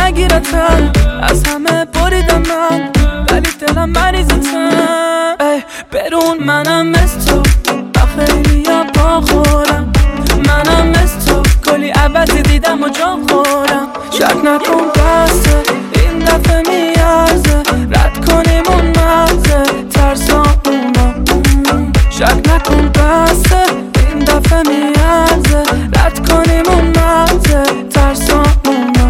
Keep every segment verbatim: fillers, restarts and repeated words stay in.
نگیرتم، از همه بریدم من ولی دلم مریضتم. ای برون منم مثل تو و خیلی یا با خورم، منم مثل تو کلی عوضی دیدم و جا خورم. شک نکن بسته این دفعه میارزه، رد کنیم اون مرزه ترسامونو. شک نکن بسته این دفعه میارزه، رد کنیم اون مرزه ترسامونو.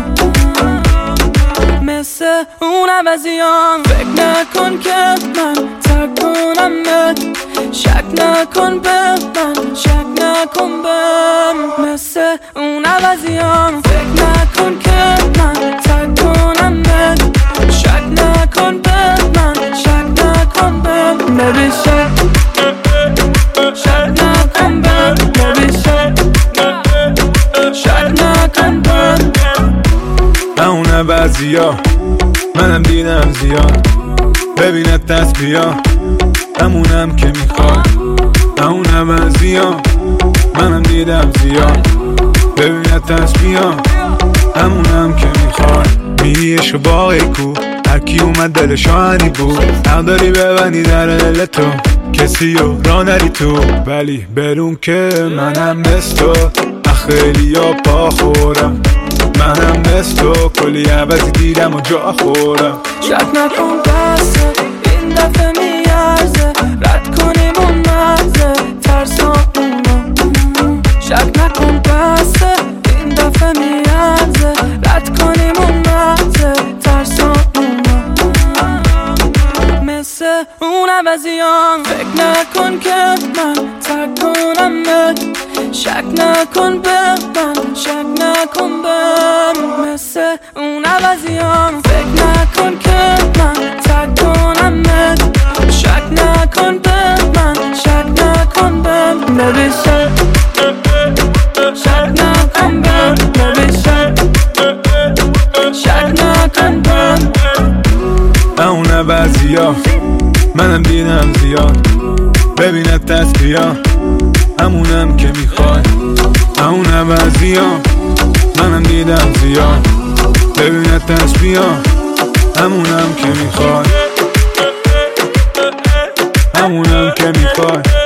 مثل اون عوضیام فکر نکن که من ترک کنمت، شک نکن به من، شک نکن بهم. مثل اون عوضیام فکر نکن که من ترک کنمت، شک نکن به من، شک نکن بهم. Baby شک شک نکن بهم، Baby شک شک نکن بهم. اون عوضیا منم دیدم زیاد، ببینت دست بیا همونم که میخواد. اون عوضیا منم دیدم زیاد، ببینت دست بیا همونم که میخواد. میریش و باقی کو هرکی اومد دلش آهنی بود، حق داری ببندی در دل تو کسی رو را نری تو. ولی برون که منم مثل تو خیلی یا پا خورم، منم مثل تو کلی عوضی دیدم و جا خورم. شک نکن بسته این دفعه میارزه، رد کنیم اون مرزه ترسامونو. شک نکن بسته این دفعه میارزه، رد کنیم اون مرزه ترسامونو. مثل اون عوضیام فکر نکن که من ترک کنمت، شک نکن به من، شک نکن بهم. مثل اون عوضیام فکر نکن که من ترک کنمت، شک نکن به من، شک نکن بهم. Baby شک شک نکن بهم، Baby شک شک نکن بهم. اون عوضیا منم دیدم زیاد، ببینت دست بیا همونم که میخواد. اون عوضیا منم دیدم زیاد، ببینت دست بیا همونم که میخواد، همونم که میخواد.